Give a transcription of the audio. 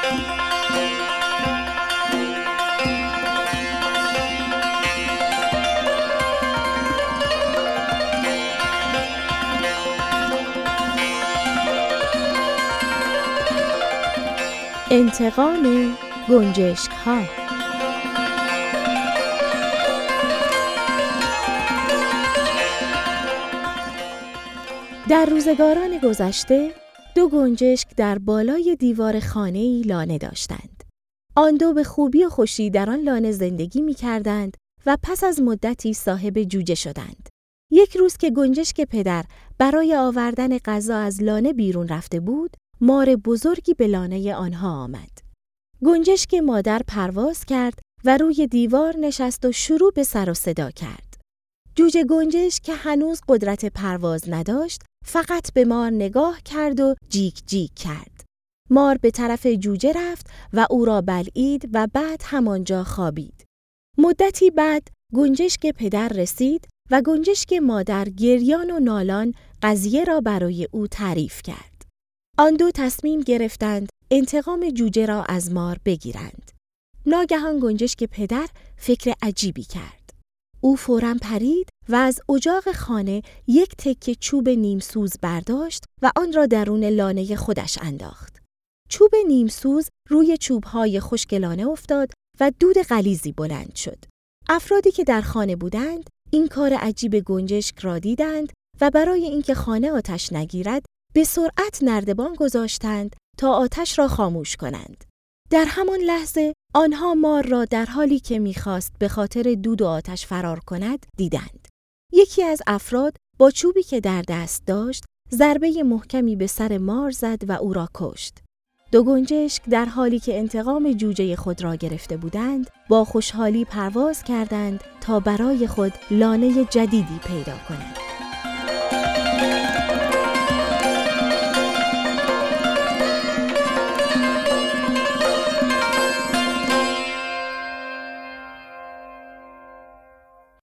انتقام گنجشک‌ها. در روزگاران گذشته 2 گنجشک در بالای دیوار خانه‌ای لانه داشتند. آن 2 به خوبی و خوشی در آن لانه زندگی می‌کردند و پس از مدتی صاحب جوجه شدند. یک روز که گنجشک پدر برای آوردن غذا از لانه بیرون رفته بود، مار بزرگی به لانه آنها آمد. گنجشک مادر پرواز کرد و روی دیوار نشست و شروع به سر و صدا کرد. جوجه گنجشک که هنوز قدرت پرواز نداشت، فقط به مار نگاه کرد و جیک جیک کرد. مار به طرف جوجه رفت و او را بلعید و بعد همانجا خوابید. مدتی بعد گنجشک پدر رسید و گنجشک مادر گریان و نالان قضیه را برای او تعریف کرد. آن 2 تصمیم گرفتند انتقام جوجه را از مار بگیرند. ناگهان گنجشک پدر فکر عجیبی کرد. او فوراً پرید و از اجاق خانه یک تکه چوب نیمسوز برداشت و آن را درون لانه خودش انداخت. چوب نیمسوز روی چوب‌های خشک لانه افتاد و دود غلیظی بلند شد. افرادی که در خانه بودند این کار عجیب گنجشک را دیدند و برای اینکه خانه آتش نگیرد به سرعت نردبان گذاشتند تا آتش را خاموش کنند. در همان لحظه آنها مار را در حالی که می‌خواست به خاطر دود و آتش فرار کند دیدند. یکی از افراد با چوبی که در دست داشت ضربه محکمی به سر مار زد و او را کشت. 2 گنجشک در حالی که انتقام جوجه خود را گرفته بودند با خوشحالی پرواز کردند تا برای خود لانه جدیدی پیدا کنند.